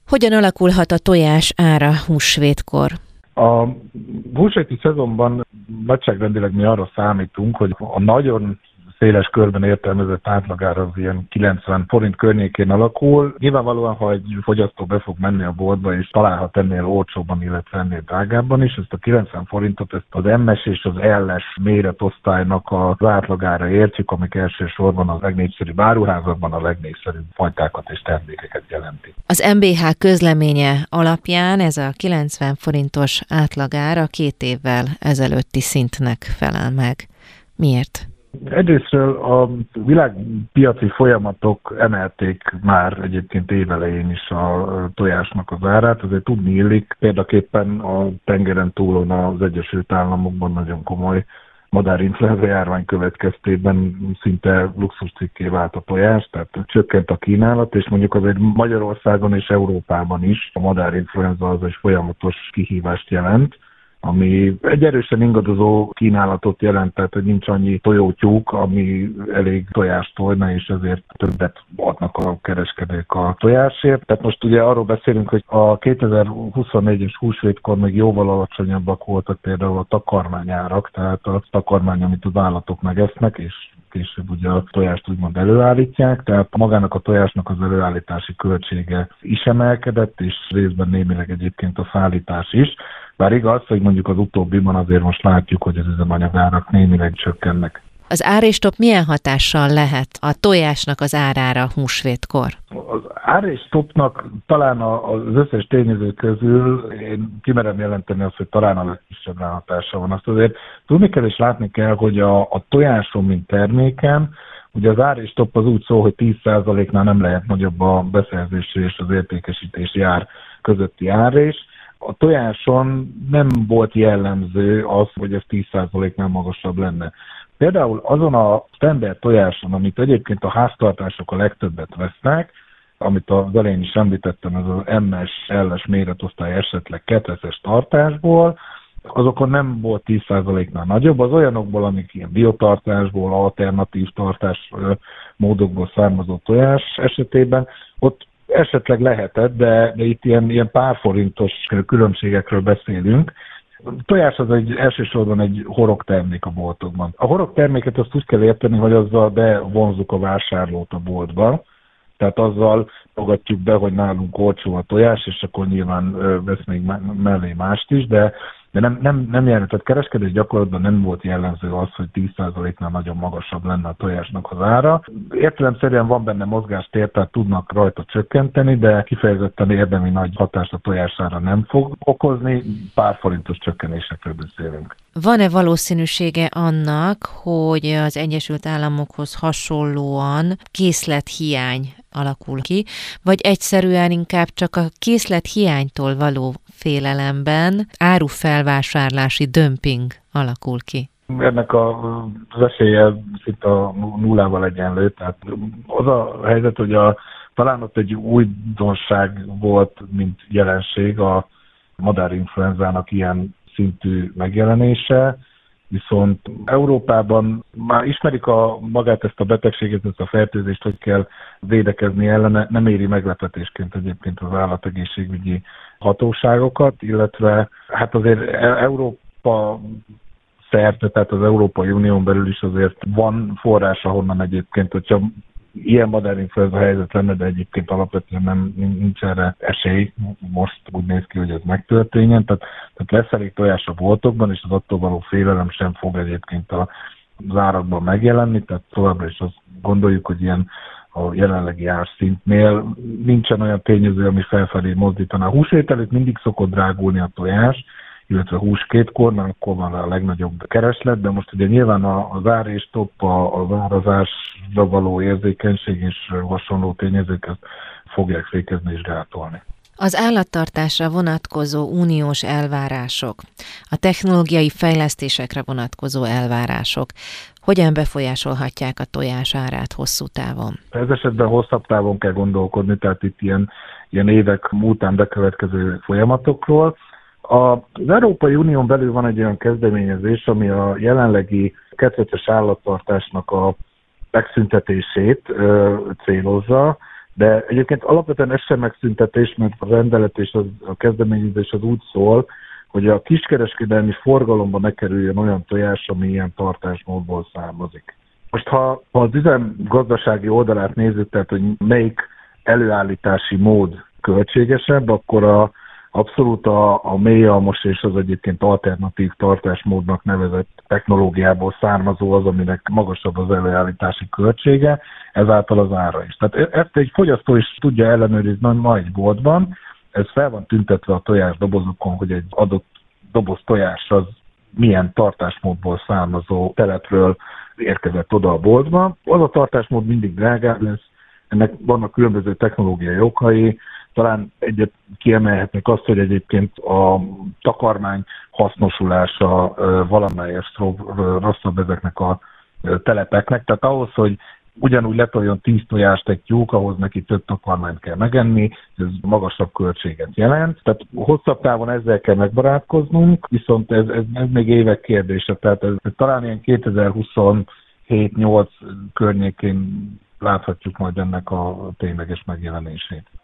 Hogyan alakulhat a tojás ára húsvétkor? A húsvéti szezonban nagyságrendileg mi arra számítunk, hogy a nagyon széles körben értelmezett átlagára az ilyen 90 forint környékén alakul. Nyilvánvalóan, ha egy fogyasztó be fog menni a boltba, és találhat ennél olcsóbban, illetve ennél drágábban is, ezt a 90 forintot ezt az M-es és az L-es méretosztálynak az átlagára értjük, amik elsősorban az legnépszerűbb áruházakban a legnépszerűbb fajtákat és termékeket jelenti. Az MBH közleménye alapján ez a 90 forintos átlagár a 2 évvel ezelőtti szintnek felel meg. Miért? Egyrésztről a világpiaci folyamatok emelték már egyébként évelején is a tojásnak az árát, azért tudni illik, példaképpen a tengeren túlon az Egyesült Államokban nagyon komoly madárinfluenza járvány következtében szinte luxuscikké vált a tojás, tehát csökkent a kínálat, és mondjuk azért Magyarországon és Európában is a madárinfluenza az egy folyamatos kihívást jelent, ami egy erősen ingadozó kínálatot jelent, tehát hogy nincs annyi tojótyúk, ami elég tojást tojna, és ezért többet adnak a kereskedők a tojásért. Tehát most ugye arról beszélünk, hogy a 2024-es húsvétkor még jóval alacsonyabbak voltak például a takarmányárak, tehát a takarmány, amit az állatok megesznek, és később ugye a tojást úgymond előállítják, tehát magának a tojásnak az előállítási költsége is emelkedett, és részben némileg egyébként a szállítás is. Bár igaz, hogy mondjuk az utóbbiban azért most látjuk, hogy az üzemanyagárak némileg csökkennek. Az áréstop milyen hatással lehet a tojásnak az árára húsvétkor? Az áréstopnak talán az összes tényező közül én kimerem jelenteni azt, hogy talán a legkisebb ráhatása van. Azt azért tudni kell és látni kell, hogy a tojáson, mint terméken, ugye az áréstop az úgy szól, hogy 10%-nál nem lehet nagyobb a beszerzési és az értékesítési ár közötti árrés. A tojáson nem volt jellemző az, hogy ez 10%-nál magasabb lenne. Például azon a standard tojáson, amit egyébként a háztartások a legtöbbet vesznek, amit az elején is említettem, ez az M-es, L-es méretosztály esetleg 2-es tartásból, azokon nem volt 10%-nál nagyobb, az olyanokból, amik ilyen biotartásból, alternatív tartásmódokból származó tojás esetében, ott esetleg lehetett, de itt ilyen pár forintos különbségekről beszélünk. A tojás az elsősorban egy horogtermék a boltokban. A horogterméket azt úgy kell érteni, hogy azzal bevonzuk a vásárlót a boltba, tehát azzal fogadjuk be, hogy nálunk olcsó a tojás, és akkor nyilván vesz még mellé mást is, de nem jelent, tehát kereskedés gyakorlatban nem volt jellemző az, hogy 10%-nál nagyon magasabb lenne a tojásnak az ára. Értelemszerűen van benne mozgástér, tehát tudnak rajta csökkenteni, de kifejezetten érdemi nagy hatást a tojására nem fog okozni, pár forintos csökkenésekről beszélünk. Van-e valószínűsége annak, hogy az Egyesült Államokhoz hasonlóan készlethiány alakul ki, vagy egyszerűen inkább csak a készlethiánytól való félelemben árufelvásárlási dömping alakul ki? Ennek az esélye szinte a nullával egyenlő, tehát az a helyzet, hogy talán ott egy újdonság volt, mint jelenség a madárinfluenzának ilyen szintű megjelenése, viszont Európában már ismerik magát ezt a betegséget, ezt a fertőzést, hogy kell védekezni ellene, nem éri meglepetésként egyébként az állategészségügyi hatóságokat, illetve hát azért Európa szerte, tehát az Európai Unión belül is azért van forrás, ahonnan egyébként, hogyha ilyen madárinfluenza helyzet lenne, de egyébként alapvetően nincs erre esély, most úgy néz ki, hogy ez megtörténjen, tehát lesz elég tojás a boltokban, és az attól való félelem sem fog egyébként az árakban megjelenni, tehát továbbra is azt gondoljuk, hogy ilyen a jelenlegi árszintnél nincsen olyan tényező, ami felfelé mozdítaná. A húsvét előtt mindig szokott drágulni a tojás, illetve hús kétkor, mert akkor van a legnagyobb kereslet, de most ugye nyilván az áréstop, az árazásra való érzékenység és hasonló tényezők ezt fogják fékezni és gátolni. Az állattartásra vonatkozó uniós elvárások, a technológiai fejlesztésekre vonatkozó elvárások hogyan befolyásolhatják a tojás árát hosszú távon? Ez esetben hosszabb távon kell gondolkodni, tehát itt ilyen évek múltán bekövetkező folyamatokról. Az Európai Unión belül van egy olyan kezdeményezés, ami a jelenlegi ketreces állattartásnak a megszüntetését célozza, De egyébként alapvetően ez sem megszüntetés, mert a rendelet és a kezdeményezés az úgy szól, hogy a kiskereskedelmi forgalomba ne kerüljön olyan tojás, ami ilyen tartásmódból származik. Most ha az üzemgazdasági oldalát nézzük, tehát hogy melyik előállítási mód költségesebb, akkor abszolút a mélyalmos és az egyébként alternatív tartásmódnak nevezett technológiából származó az, aminek magasabb az előállítási költsége, ezáltal az ára is. Tehát ezt egy fogyasztó is tudja ellenőrizni ma egy boltban, ez fel van tüntetve a tojás dobozokon, hogy egy adott doboz tojás az milyen tartásmódból származó telepről érkezett oda a boltba. Az a tartásmód mindig drágább lesz, ennek vannak különböző technológiai okai, talán egyet kiemelhetnek azt, hogy egyébként a takarmány hasznosulása valamelyest rosszabb ezeknek a telepeknek. Tehát ahhoz, hogy ugyanúgy letoljon 10 tojást egy tyúk, ahhoz neki több takarmányt kell megenni, ez magasabb költséget jelent. Tehát hosszabb távon ezzel kell megbarátkoznunk, viszont ez még évek kérdése. Tehát ez talán ilyen 2027-8 környékén láthatjuk majd ennek a tényleges megjelenését.